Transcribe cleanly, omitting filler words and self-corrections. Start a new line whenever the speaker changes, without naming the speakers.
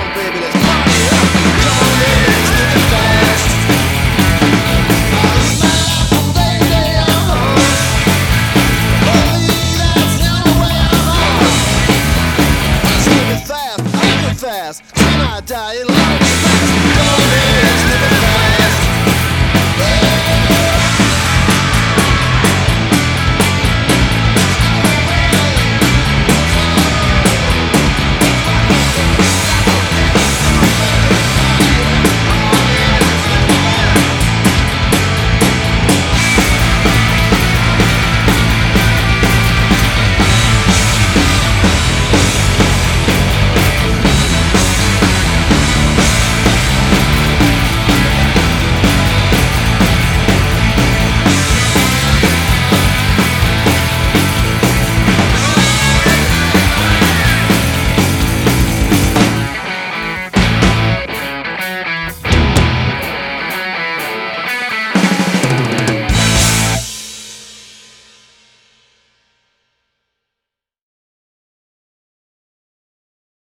baby, let's party up. Come on, baby, let's live it fast. I live my life from day to day, believe that's the only way I'm on. Let's live it fast, I live it fast. Till I die, it'll all be fast. Come on, baby, let's live it fast.